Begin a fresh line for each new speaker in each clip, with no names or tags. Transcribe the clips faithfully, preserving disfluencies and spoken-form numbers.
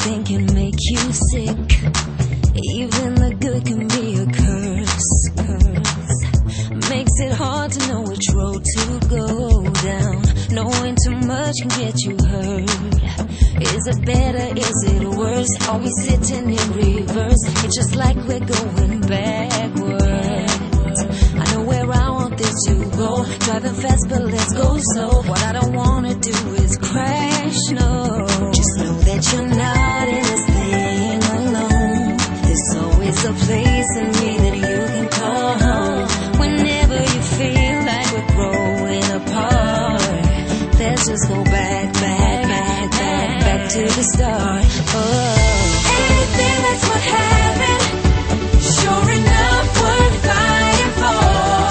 everything can make you sick. Even the good can be a curse, curse. Makes it hard to know which road to go down. Knowing too much can get you hurt. Is it better, is it worse? Are we sitting in reverse? It's just like we're going backwards. I know where I want this to go. Driving fast but let's go slow. What I don't wanna do is crash, no. Just know that you're not in this thing alone. There's always a place in me that you can call home. Whenever you feel like we're growing apart, let's just go back, back, back, back, back to the start. Oh, anything that's what happened, sure enough worth fighting for.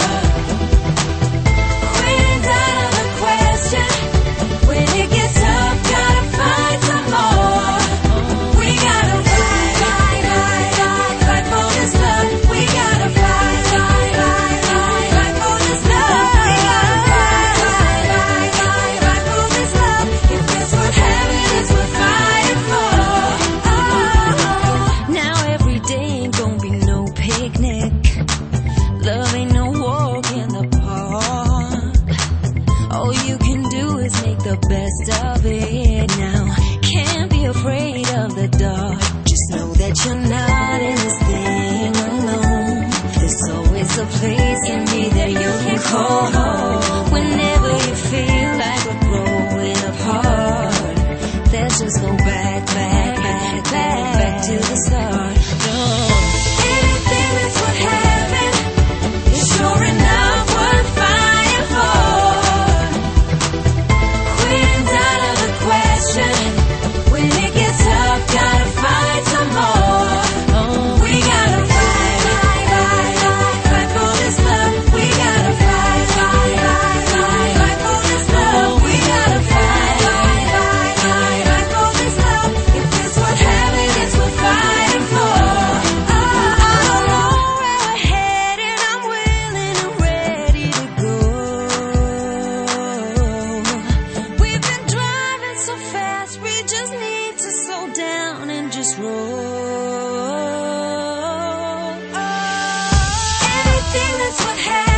Quitting's out of the question. When it gets tough, gotta find some more. We gotta fight, fight, fight, fight, fight for this love. We gotta fight, fight, fight, fight, fight for this love. We gotta fight, fight, fight, fight, fight for this love. If that's what heaven is, we're fighting for. Oh, now every day ain't gonna be no picnic. Love ain't no walk in the park. All you can do is make the best of it now. Can't be afraid of the dark. Just know that you're not in this thing alone. There's always a place in me that you can call home. Whenever you feel like we're growing apart, let's just go back, back, back, back, back to the start. No. Anything that's what happened is sure enough worth fighting for. Quitting's out of the question. When it gets tough, gotta fight some more. Oh, we gotta fight, fight, fight, fight, fight for this love. We gotta fight, fight, fight, fight, fight for this love. We gotta fight, fight, fight, fight, fight for this love. If it's what heaven is, we're fighting for. Oh, I don't know where we're headed. I'm willing and ready to go. We've been driving so fast, we just need to slow down and just roll. Oh, anything that's what happened.